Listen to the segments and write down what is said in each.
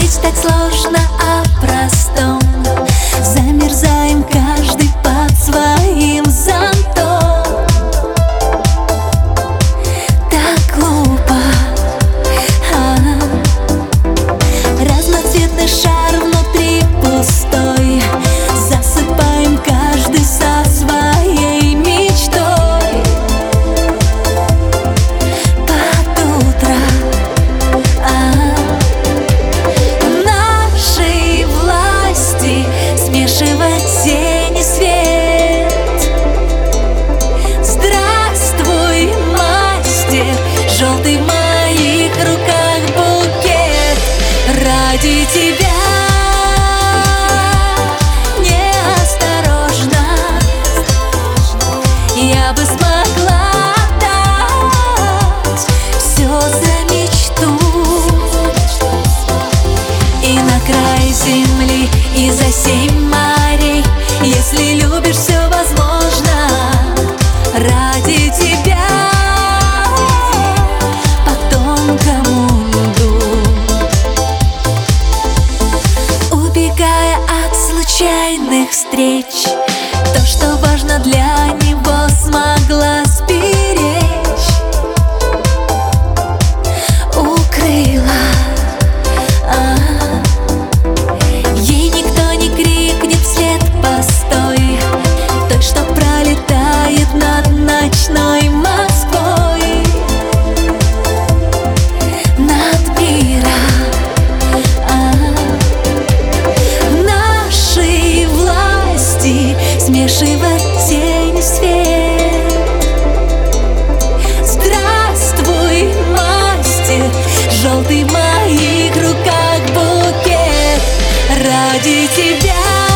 Ведь так сложно о простом. Замерзаем каждый под своим зонтом. Так глупо. Разноцветный шар внутри пустой. Засыпаем каждый со своей мечтой. Под утро в нашей власти смешивать тень и свет. Здравствуй, мастер, желтый в моих руках букет. Ради тебя неосторожно я бы смогла отдать все за мечту. И на край земли, и за 7 морей. Если любишь, все возможно. Ради тебя по тонкому льду. Убегая от случайных встреч, то, что важно для него, смогла сберечь. Укрыла. Ей никто не крикнет вслед постой. Той, что пролетает над ночной Москвой. Над миром. В нашей власти смешивать тень и свет. Здравствуй, мастер, желтый в моих руках букет. Ради тебя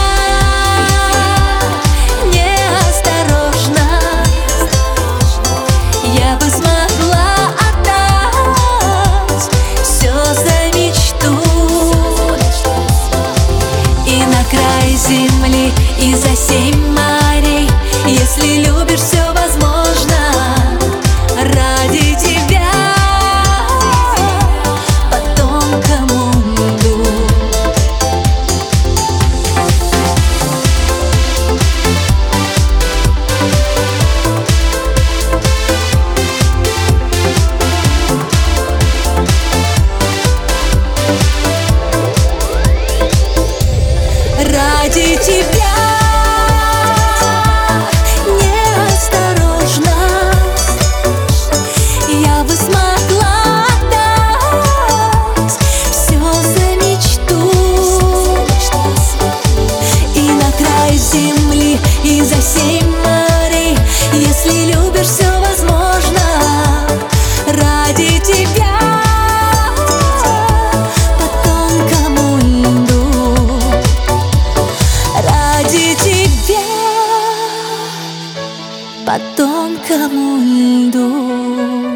неосторожно я бы смогла отдать все за мечту. И на край земли, и за 7 морей. Если любишь, все возможно. Ради тебя по тонкому льду. Ради тебя неосторожно я бы смогла отдать все за мечту. И на край земли, и за 7 морей. Если любишь, все возможно. Ради тебя по тонкому льду. Ради тебя по тонкому льду.